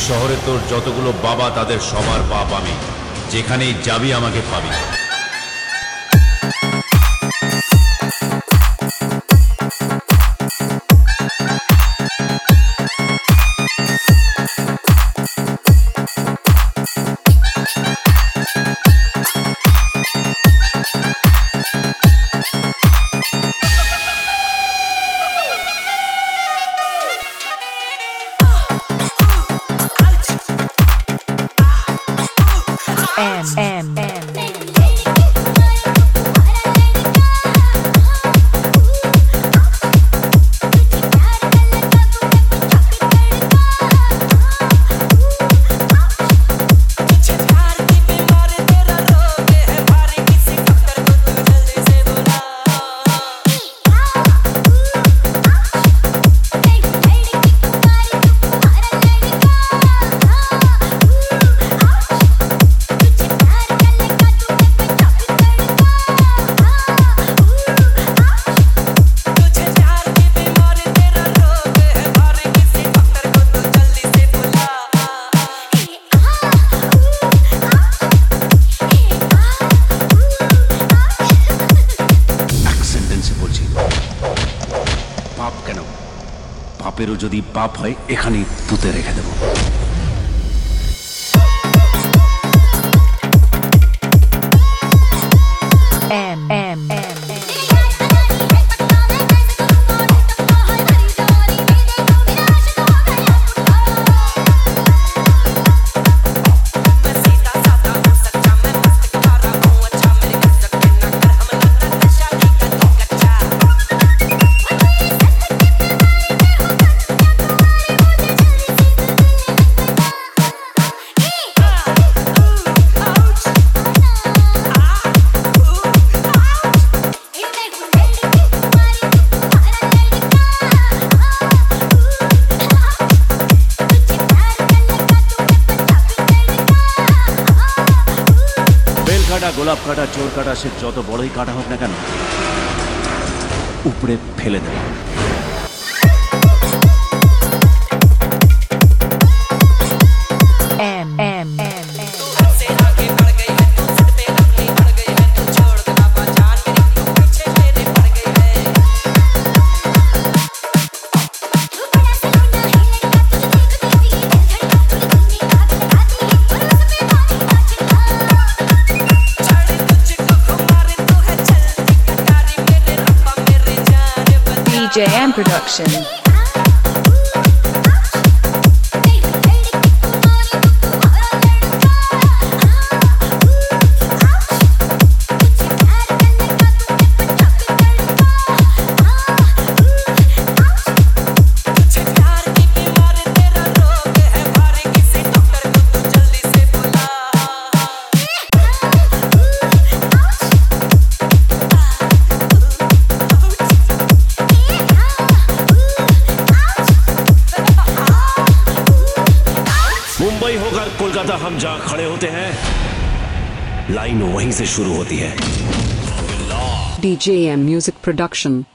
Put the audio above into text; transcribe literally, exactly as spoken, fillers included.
শহরে তোর যতগুলো বাবা তাদের সবার বাপ আমি, যেখানেই যাবি আমাকে পাবি। M M M বাপেরও যদি বাপ হয় এখানে পুঁতে রেখে দেব। M M M গোলাপ কাটা, চোর কাটা, সে যত বড়ই কাটা হোক না কেন উপরে ফেলে দেব। M M M D J M Production. Mumbai होकर कोलकाता हम जहां खड़े होते हैं, लाइन वहीं से शुरू होती है। D J M Music Production.